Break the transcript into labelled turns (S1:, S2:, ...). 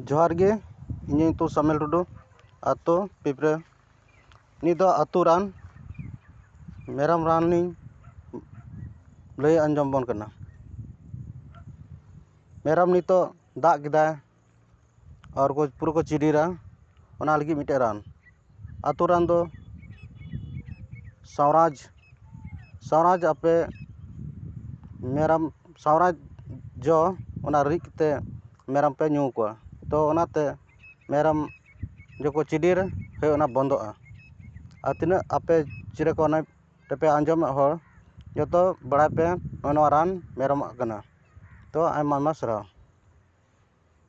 S1: जोहार गे ᱤᱧ ᱧᱩᱛᱩᱢ ᱥᱟᱢᱮᱞ ᱴᱩᱰᱩ ᱟᱛᱳ ᱯᱤᱯᱨᱟᱹ ᱱᱤᱛ ᱫᱚ ᱟᱛᱳ ᱨᱟᱱ ᱢᱮᱨᱚᱢ ᱨᱟᱱᱤᱧ ᱞᱟᱹᱭ ᱟᱸᱡᱚᱢ ᱵᱚᱱ ᱠᱟᱱᱟ᱾ ᱢᱮᱨᱚᱢ ᱱᱤᱛᱚᱜ ᱫᱟᱜ ᱠᱮᱫᱟᱭ ᱟᱨ ᱠᱚ ᱯᱩᱨᱟᱹ ᱠᱚ ᱪᱤᱰᱤᱨᱟ, ᱚᱱᱟ ᱞᱟᱹᱜᱤᱫ ᱢᱤᱫᱴᱮᱡ ᱨᱟᱱ ᱟᱛᱳ ᱨᱟᱱ ᱫᱚ ᱥᱟᱶᱨᱟᱡᱽ ᱟᱯᱮ ᱢᱮᱨᱚᱢ ᱥᱟᱶᱨᱟᱡᱽ ᱡᱚ ᱚᱱᱟ ᱨᱤᱫ ᱠᱟᱛᱮ ᱢᱮᱨᱚᱢ ᱯᱮ ᱧᱩ ᱠᱚᱣᱟ, ᱛᱚ ᱚᱱᱟᱛᱮ ᱢᱮᱨᱚᱢ ᱡᱚᱠᱚ ᱪᱤᱰᱤᱨ ᱦᱳᱭ ᱚᱱᱟ ᱵᱚᱱᱫᱚᱜᱼᱟ᱾ ᱟᱨ ᱛᱤᱱᱟᱹᱜ ᱟᱯᱮ ᱪᱤᱨᱚᱠᱚᱱᱚᱡᱽ ᱛᱮᱯᱮ ᱟᱸᱡᱚᱢᱮᱫ ᱦᱚᱲ ᱡᱚᱛᱚ ᱵᱟᱲᱟᱭ ᱯᱮ ᱱᱚᱣᱟ ᱨᱟᱱ ᱢᱮᱨᱚᱢᱟᱜ ᱠᱟᱱᱟ᱾ ᱛᱚ ᱟᱭᱢᱟ ᱟᱭᱢᱟ ᱥᱟᱨᱦᱟᱣ᱾